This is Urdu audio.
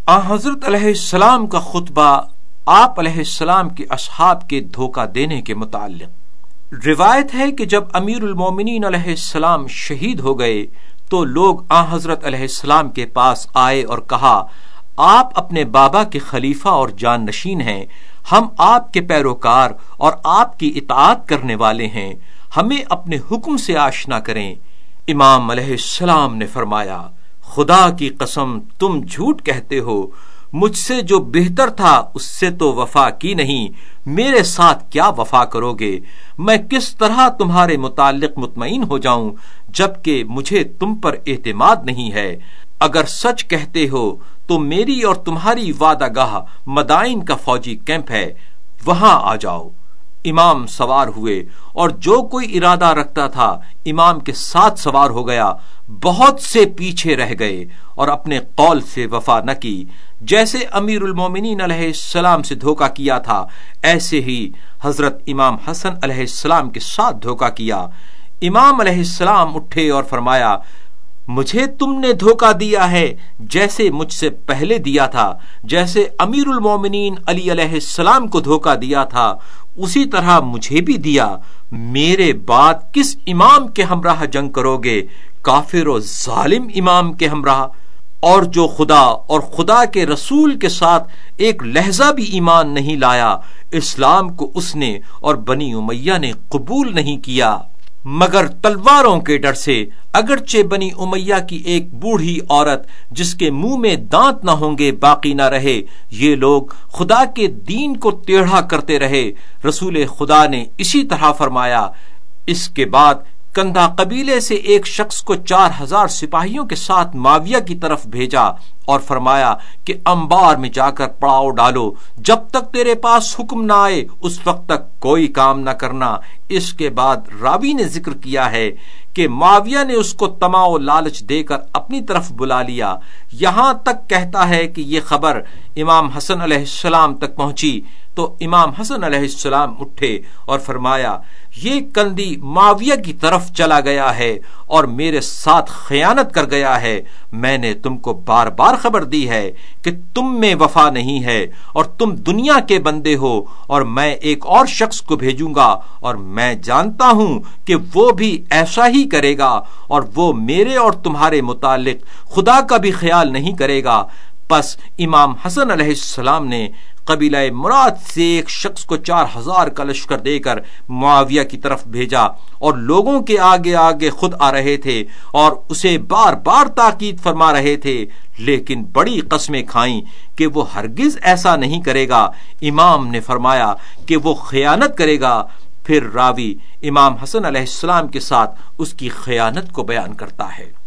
حضرت علیہ السلام کا خطبہ آپ علیہ السلام کے اصحاب کے دھوکہ دینے کے متعلق۔ روایت ہے کہ جب امیر المومنین علیہ السلام شہید ہو گئے تو لوگ حضرت علیہ السلام کے پاس آئے اور کہا، آپ اپنے بابا کے خلیفہ اور جان نشین ہیں، ہم آپ کے پیروکار اور آپ کی اطاعت کرنے والے ہیں، ہمیں اپنے حکم سے آشنا کریں۔ امام علیہ السلام نے فرمایا، خدا کی قسم تم جھوٹ کہتے ہو، مجھ سے جو بہتر تھا اس سے تو وفا کی نہیں، میرے ساتھ کیا وفا کرو گے؟ میں کس طرح تمہارے متعلق مطمئن ہو جاؤں جبکہ مجھے تم پر اعتماد نہیں ہے؟ اگر سچ کہتے ہو تو میری اور تمہاری وعدہ گاہ مدائن کا فوجی کیمپ ہے، وہاں آ جاؤ۔ امام سوار ہوئے اور جو کوئی ارادہ رکھتا تھا امام کے ساتھ سوار ہو گیا، بہت سے پیچھے رہ گئے اور اپنے قول سے وفا نہ کی۔ جیسے امیر المومنین علیہ السلام سے دھوکہ کیا تھا، ایسے ہی حضرت امام حسن علیہ السلام کے ساتھ دھوکہ کیا۔ امام علیہ السلام اٹھے اور فرمایا، مجھے تم نے دھوکہ دیا ہے جیسے مجھ سے پہلے دیا تھا، جیسے امیر المومنین علی علیہ السلام کو دھوکہ دیا تھا اسی طرح مجھے بھی دیا۔ میرے بعد کس امام کے ہمراہ جنگ کرو گے؟ کافر و ظالم امام کے ہمراہ؟ اور جو خدا اور خدا کے رسول کے ساتھ ایک لہجہ بھی ایمان نہیں لایا، اسلام کو اس نے اور بنی امیہ نے قبول نہیں کیا مگر تلواروں کے ڈر سے۔ اگرچہ بنی امیہ کی ایک بوڑھی عورت جس کے منہ میں دانت نہ ہوں گے باقی نہ رہے، یہ لوگ خدا کے دین کو ٹیڑھا کرتے رہے۔ رسول خدا نے اسی طرح فرمایا۔ اس کے بعد کندھا قبیلے سے ایک شخص کو 4000 سپاہیوں کے ساتھ معاویہ کی طرف بھیجا اور فرمایا کہ انبار میں جا کر پڑاؤ ڈالو، جب تک تیرے پاس حکم نہ آئے اس وقت تک کوئی کام نہ کرنا۔ اس کے بعد راوی نے ذکر کیا ہے کہ معاویہ نے اس کو طمع و لالچ دے کر اپنی طرف بلا لیا، یہاں تک کہتا ہے کہ یہ خبر امام حسن علیہ السلام تک پہنچی تو امام حسن علیہ السلام اٹھے اور فرمایا، یہ کندی معاویہ کی طرف چلا گیا ہے اور میرے ساتھ خیانت کر گیا ہے۔ میں نے تم کو بار بار خبر دی ہے کہ تم میں وفا نہیں ہے اور تم دنیا کے بندے ہو، اور میں ایک اور شخص کو بھیجوں گا اور میں جانتا ہوں کہ وہ بھی ایسا ہی کرے گا، اور وہ میرے اور تمہارے متعلق خدا کا بھی خیال نہیں کرے گا۔ پس امام حسن علیہ السلام نے قبیلہ مراد سے ایک شخص کو 4000 کا لشکر دے کر معاویہ کی طرف بھیجا، اور لوگوں کے آگے آگے خود آ رہے تھے اور اسے بار بار تاکید فرما رہے تھے، لیکن بڑی قسمیں کھائیں کہ وہ ہرگز ایسا نہیں کرے گا۔ امام نے فرمایا کہ وہ خیانت کرے گا۔ پھر راوی امام حسن علیہ السلام کے ساتھ اس کی خیانت کو بیان کرتا ہے۔